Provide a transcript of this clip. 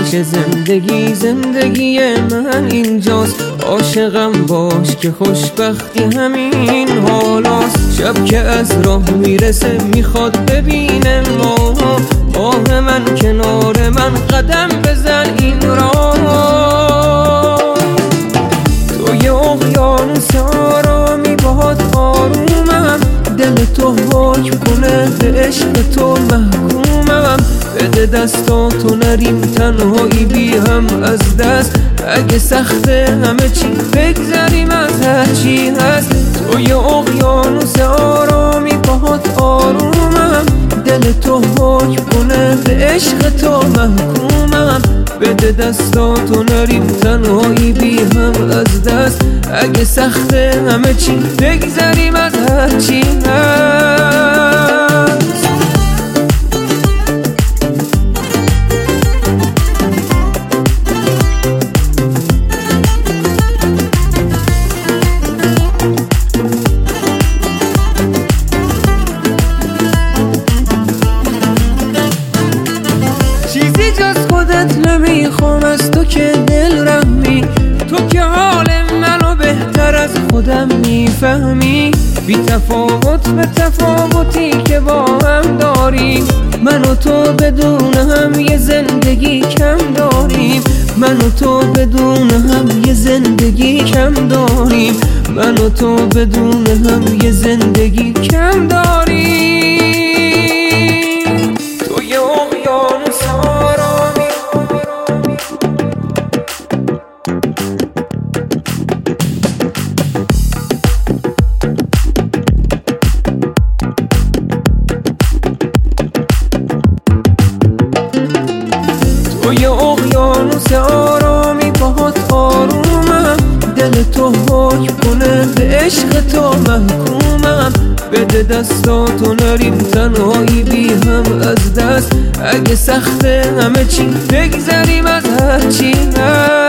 که زندگی من اینجاست. عاشقم باش که خوشبختی همین حالاست. شب که از راه میرسه میخواد ببینه ما، آه من کنار من قدم بزن این راه. توی اقیانوس آرامی باهات آرومم، دل تو حکم کنه به عشق تو محکومم. بده دستاتو نریم تنهایی بی هم از دست، اگه سخته همه چی بگذریم از هرچی هست. توی اقیانوس آرامی باهات آرومم، دل تو حکم کنه به عشق تو محکومم. بده دستاتو نریم تنهایی بی هم از دست، اگه سخته همه چی بگذریم از هرچی هست. چیزی جز خودت نمیخوام از تو که دل رحمی، تو که حال منو بهتر از خودم میفهمی. بی تفاوت به تفاوتی که با هم داریم، من و تو بدون هم یه زندگی کم داریم. من و تو بدون هم یه زندگی کم داریم. من و تو بدون هم یه زندگی کم داریم. توی اقیانوس آرامی توی اقیانوس آرامی باهات آرومم، دل تو حکم کنه به عشق تو محکومم. بده دستاتو نریم تنهایی بی هم از دست، اگه سخته همه چی بگذریم از هرچی هست.